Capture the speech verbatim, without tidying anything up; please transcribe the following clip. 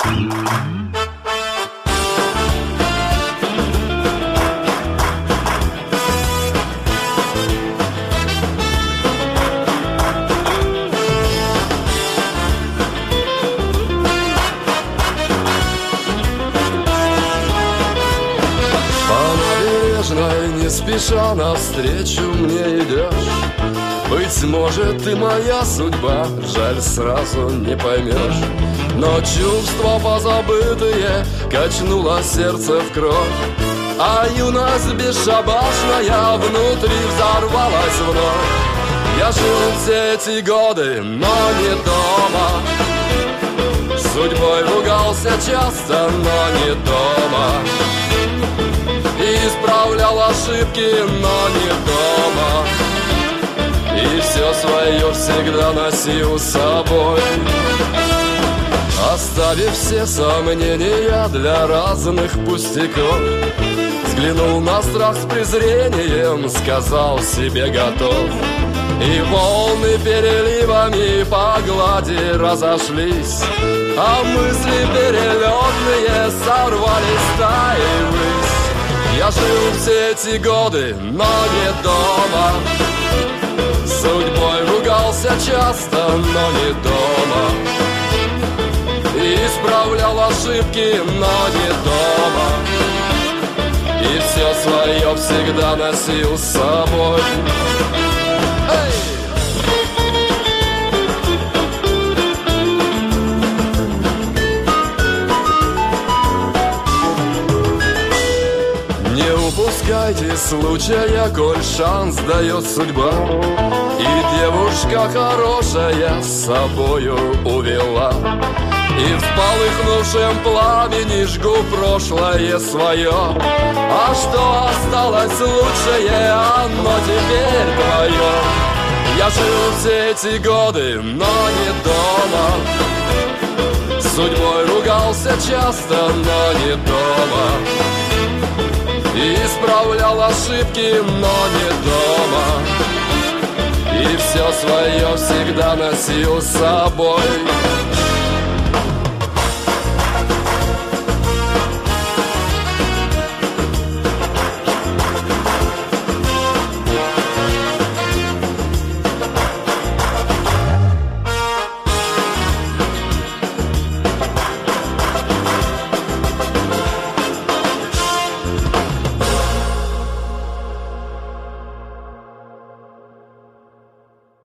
Не спеша навстречу мне идешь. Быть может, ты моя судьба, жаль, сразу не поймешь. Но чувства позабытые качнуло сердце в кровь, а юность бесшабашная внутри взорвалась вновь. Я жил все эти годы, но не дома. Судьбой ругался часто, но не дома. Исправлял ошибки, но не дома. И все свое всегда носил с собой, оставив все сомнения для разных пустяков. Взглянул на страх с презрением, сказал себе готов. И волны переливами по глади разошлись, а мысли перелетные сорвались стаей ввысь. Я жил все эти годы, но не дома. Судьбой ругался часто, но не дома. Исправлял ошибки, но не дома. И все свое всегда носил с собой. Эй! Не упускайте случая, коль шанс дает судьба. И девушка хорошая с собою увела. И в полыхнувшем пламени жгу прошлое свое. А что осталось лучшее, оно теперь твое. Я жил все эти годы, но не дома. Судьбой ругался часто, но не дома. Исправлял ошибки, но не дома. И все свое всегда носил с собой.